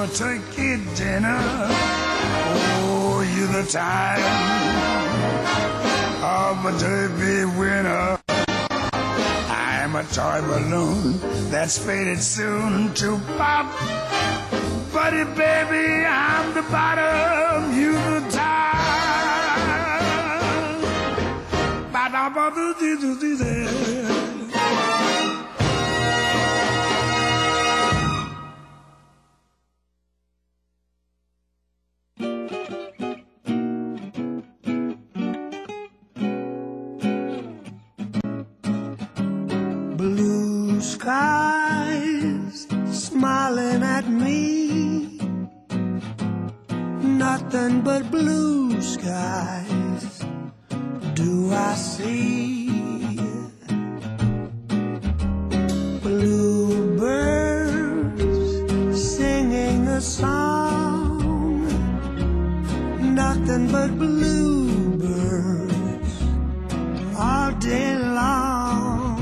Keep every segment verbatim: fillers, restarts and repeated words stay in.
a turkey dinner. Oh, you're the time of a derby winner. I'm a toy balloon that's faded soon to pop. Buddy, baby, I'm the bottom, you the top. Ba-da-ba-do-dee-doo-dee-dee. Blue skies smiling at me, nothing but blue skies do I see. Blue birds singing a song, nothing but blue birds all day long.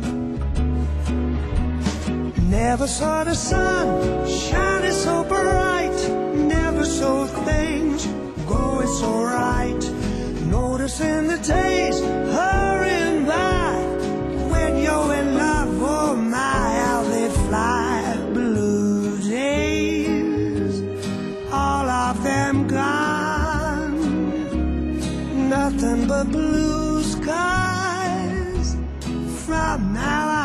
Never saw the sun shining so bright, never saw things going so right. Noticing the days hurrying by, when you're in love, oh my, how they fly. Blue days, all of them gone, nothing but blue skies from now on.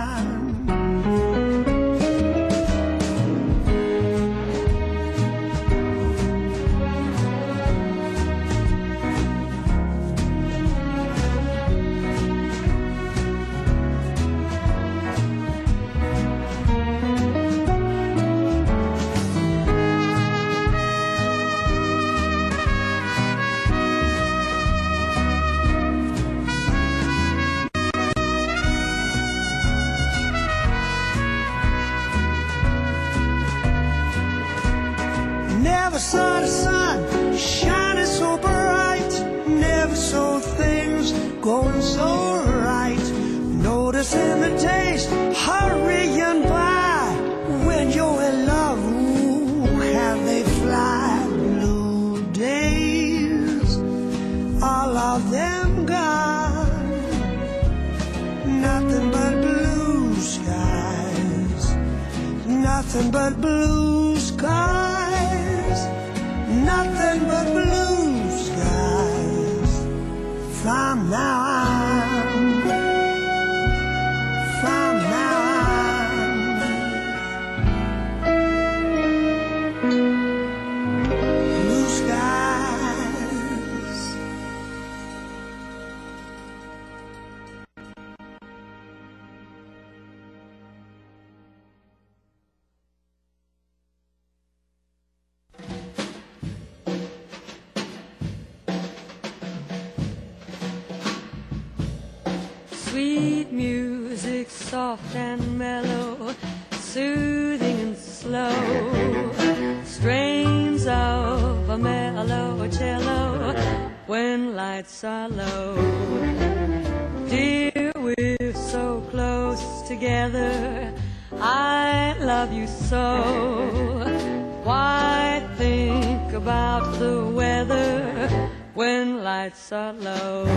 Never saw the sun shining so bright, never saw things going so right. Noticing the days hurrying by, when you're in love, ooh, how they fly. Blue days, all of them gone, nothing but blue skies, nothing but blue skies, nothing but blue skies from now on, from now on. Blue skies. Sweet music, soft and mellow, soothing and slow, strains of a mellow cello when lights are low. Dear, we're so close together, I love you so. Why think about the weather when lights are low?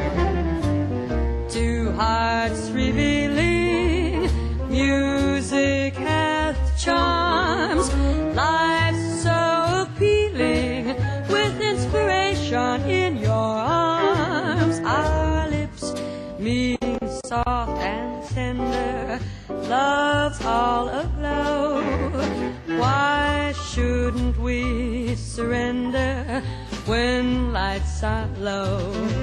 Two hearts revealing, music hath charms, life's so appealing, with inspiration in your arms. Our lips meeting soft and tender, love's all aglow. Why shouldn't we surrender when lights are low?